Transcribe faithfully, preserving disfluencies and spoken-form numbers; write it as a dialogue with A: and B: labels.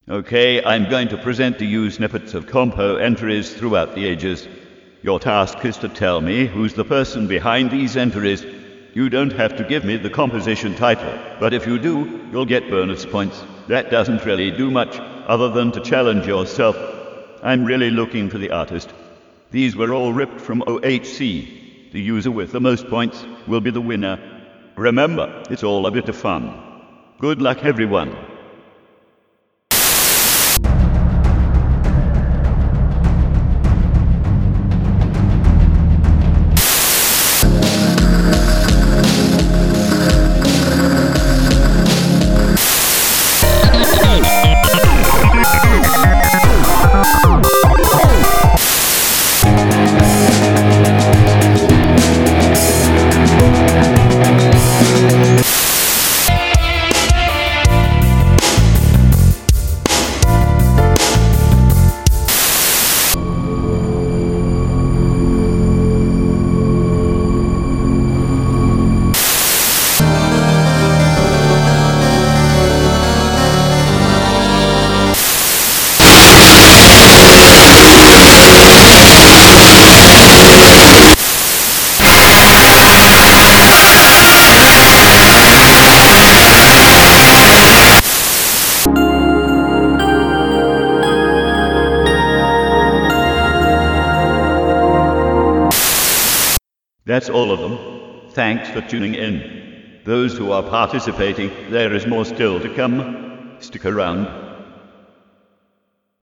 A: Okay, I'm going to present to you snippets of compo entries throughout the ages. Your task is to tell me who's the person behind these entries. You don't have to give me the composition title, but if you do, you'll get bonus points. That doesn't really do much, other than to challenge yourself. I'm really looking for the artist. These were all ripped from O H C. The user with the most points will be the winner. Remember, it's all a bit of fun. Good luck, everyone. That's all of them. Thanks for tuning in. Those who are participating, there is more still to come. Stick around.